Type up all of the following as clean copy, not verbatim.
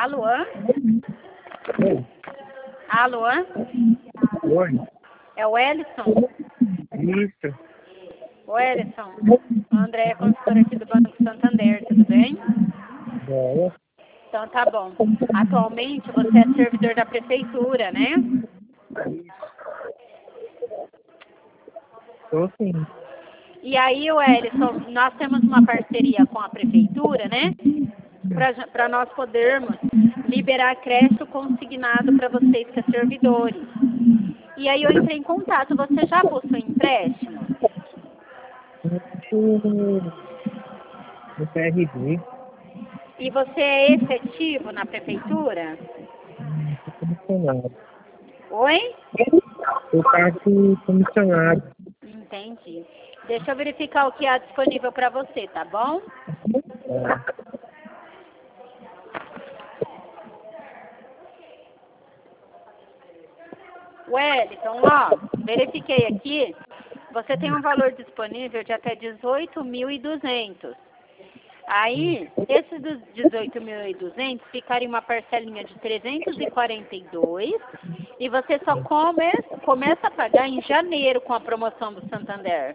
Alô? Oi. Alô? Oi. É o Ellison? Isso. O Ellison, o André é consultor aqui do Banco Santander, tudo bem? É. Então tá bom. Atualmente você é servidor da prefeitura, né? Tô sim. E aí, o Ellison, nós temos uma parceria com a prefeitura, né? Para nós podermos liberar crédito consignado para vocês que é servidores. E aí eu entrei em contato, você já possui empréstimo? No PRD. E você é efetivo na prefeitura? Tô comissionado. Oi? Eu faço comissionado. Entendi. Deixa eu verificar o que há disponível para você, tá bom? É. Wellington, ó, verifiquei aqui, você tem um valor disponível de até 18.200. Aí, esses dos 18.200 ficaria uma parcelinha de 342 e você só começa a pagar em janeiro com a promoção do Santander.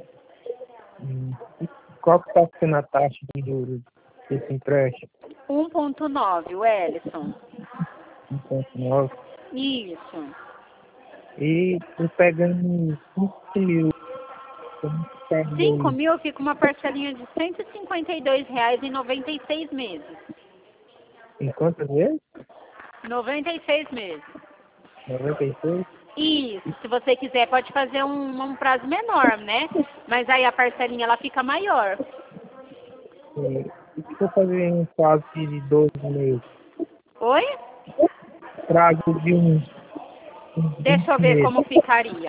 E qual que tá sendo a taxa de juros desse empréstimo? 1,9, Wellington. 1,9. Isso. E tô pegando 5 mil. Como que tá 5.000 fica uma parcelinha de R$ 152,00 em 96 meses. em quantas vezes? 96 meses. 96? Isso, se você quiser pode fazer um prazo menor, né? Mas aí a parcelinha ela fica maior. E se eu fazer um prazo de 12 meses? Oi? Prazo de uns Deixa eu 20 ver meses. como ficaria.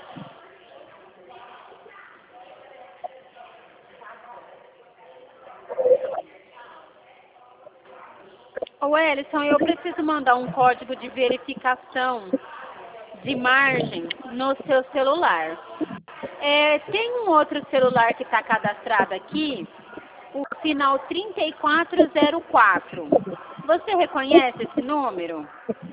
Ô Ellison, eu preciso mandar um código de verificação de margem no seu celular. Tem um outro celular que está cadastrado aqui, o final 3404. Você reconhece esse número?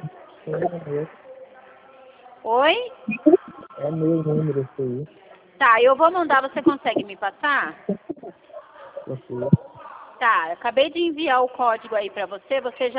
Oi? É meu número esse aí. Tá, eu vou mandar, você consegue me passar? Você. Tá, acabei de enviar o código aí pra você, você já